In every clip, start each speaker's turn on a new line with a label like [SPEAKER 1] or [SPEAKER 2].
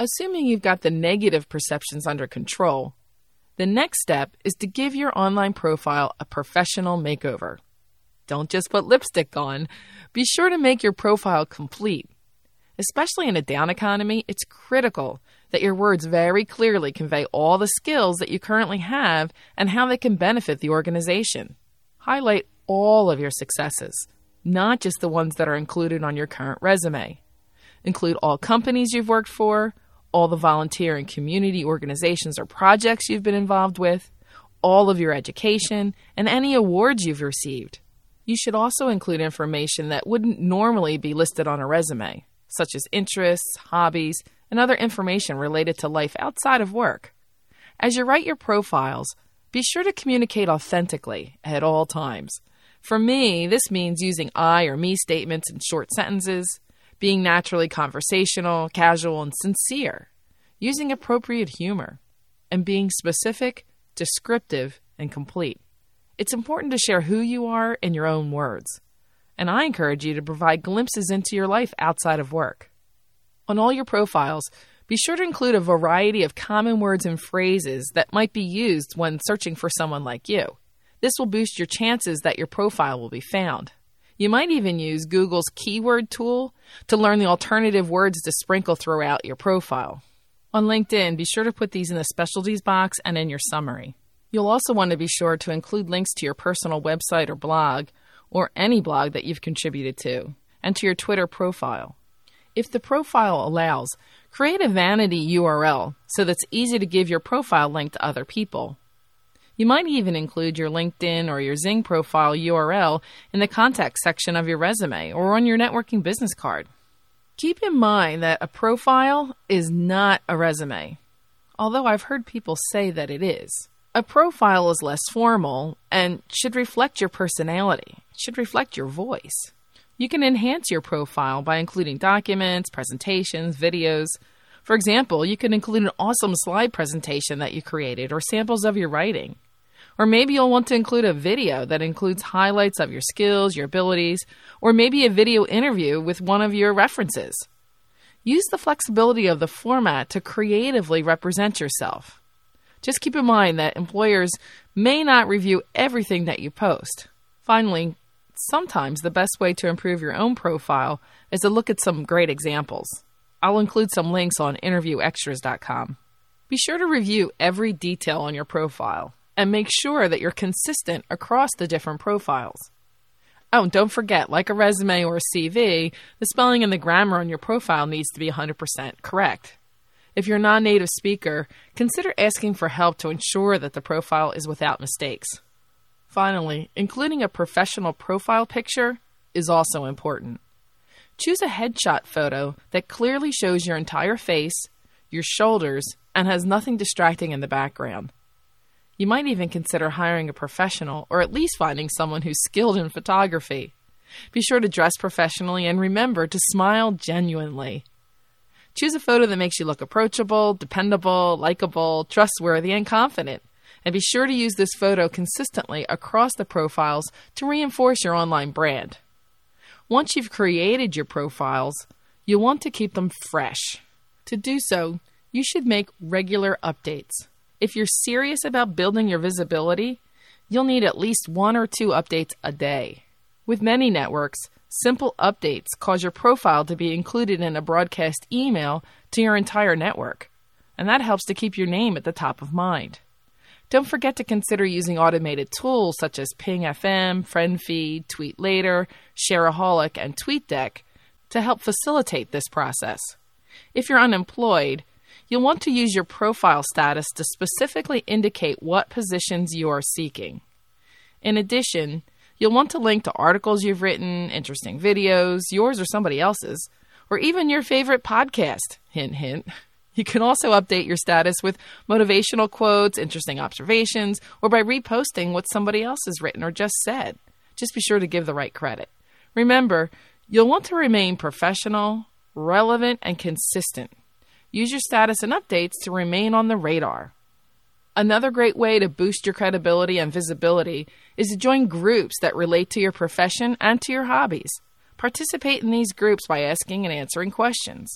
[SPEAKER 1] Assuming you've got the negative perceptions under control, the next step is to give your online profile a professional makeover. Don't just put lipstick on. Be sure to make your profile complete. Especially in a down economy, it's critical that your words very clearly convey all the skills that you currently have and how they can benefit the organization. Highlight all of your successes, not just the ones that are included on your current resume. Include all companies you've worked for, all the volunteer and community organizations or projects you've been involved with, all of your education, and any awards you've received. You should also include information that wouldn't normally be listed on a resume, such as interests, hobbies, and other information related to life outside of work. As you write your profiles, be sure to communicate authentically at all times. For me, this means using I or me statements in short sentences, being naturally conversational, casual, and sincere, using appropriate humor, and being specific, descriptive, and complete. It's important to share who you are in your own words, and I encourage you to provide glimpses into your life outside of work. On all your profiles, be sure to include a variety of common words and phrases that might be used when searching for someone like you. This will boost your chances that your profile will be found. You might even use Google's keyword tool to learn the alternative words to sprinkle throughout your profile. On LinkedIn, be sure to put these in the specialties box and in your summary. You'll also want to be sure to include links to your personal website or blog, or any blog that you've contributed to, and to your Twitter profile. If the profile allows, create a vanity URL so that it's easy to give your profile link to other people. You might even include your LinkedIn or your Zing profile URL in the contact section of your resume or on your networking business card. Keep in mind that a profile is not a resume, although I've heard people say that it is. A profile is less formal and should reflect your personality. It should reflect your voice. You can enhance your profile by including documents, presentations, videos. For example, you can include an awesome slide presentation that you created or samples of your writing. Or maybe you'll want to include a video that includes highlights of your skills, your abilities, or maybe a video interview with one of your references. Use the flexibility of the format to creatively represent yourself. Just keep in mind that employers may not review everything that you post. Finally, sometimes the best way to improve your own profile is to look at some great examples. I'll include some links on interviewextras.com. Be sure to review every detail on your profile and make sure that you're consistent across the different profiles. Oh, and don't forget, like a resume or a CV, the spelling and the grammar on your profile needs to be 100% correct. If you're a non-native speaker, consider asking for help to ensure that the profile is without mistakes. Finally, including a professional profile picture is also important. Choose a headshot photo that clearly shows your entire face, your shoulders, and has nothing distracting in the background. You might even consider hiring a professional or at least finding someone who's skilled in photography. Be sure to dress professionally and remember to smile genuinely. Choose a photo that makes you look approachable, dependable, likable, trustworthy, and confident. And be sure to use this photo consistently across the profiles to reinforce your online brand. Once you've created your profiles, you'll want to keep them fresh. To do so, you should make regular updates. If you're serious about building your visibility, you'll need at least 1 or 2 updates a day. With many networks, simple updates cause your profile to be included in a broadcast email to your entire network, and that helps to keep your name at the top of mind. Don't forget to consider using automated tools such as Ping FM, FriendFeed, Tweet Later, Shareaholic, and TweetDeck to help facilitate this process. If you're unemployed, you'll want to use your profile status to specifically indicate what positions you are seeking. In addition, you'll want to link to articles you've written, interesting videos, yours or somebody else's, or even your favorite podcast. Hint, hint. You can also update your status with motivational quotes, interesting observations, or by reposting what somebody else has written or just said. Just be sure to give the right credit. Remember, you'll want to remain professional, relevant, and consistent. Use your status and updates to remain on the radar. Another great way to boost your credibility and visibility is to join groups that relate to your profession and to your hobbies. Participate in these groups by asking and answering questions.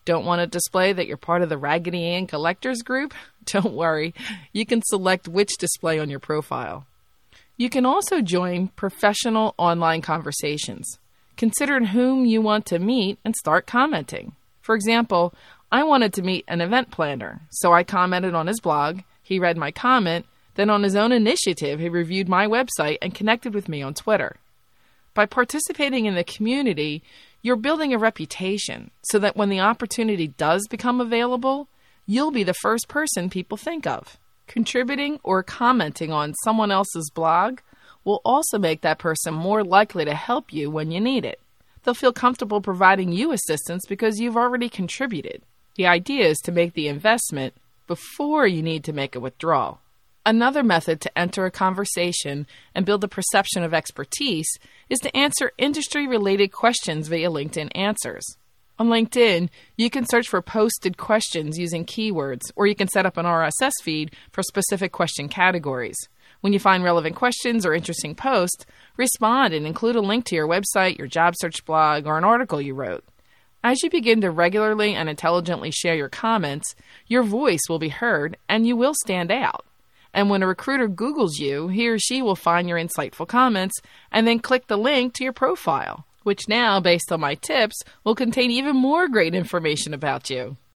[SPEAKER 1] Don't want to display that you're part of the Raggedy Ann collectors group? Don't worry, you can select which display on your profile. You can also join professional online conversations. Consider whom you want to meet and start commenting. For example, I wanted to meet an event planner, so I commented on his blog. He read my comment, then on his own initiative, he reviewed my website and connected with me on Twitter. By participating in the community, you're building a reputation so that when the opportunity does become available, you'll be the first person people think of. Contributing or commenting on someone else's blog will also make that person more likely to help you when you need it. They'll feel comfortable providing you assistance because you've already contributed. The idea is to make the investment before you need to make a withdrawal. Another method to enter a conversation and build a perception of expertise is to answer industry-related questions via LinkedIn Answers. On LinkedIn, you can search for posted questions using keywords, or you can set up an RSS feed for specific question categories. When you find relevant questions or interesting posts, respond and include a link to your website, your job search blog, or an article you wrote. As you begin to regularly and intelligently share your comments, your voice will be heard and you will stand out. And when a recruiter Googles you, he or she will find your insightful comments and then click the link to your profile, which now, based on my tips, will contain even more great information about you.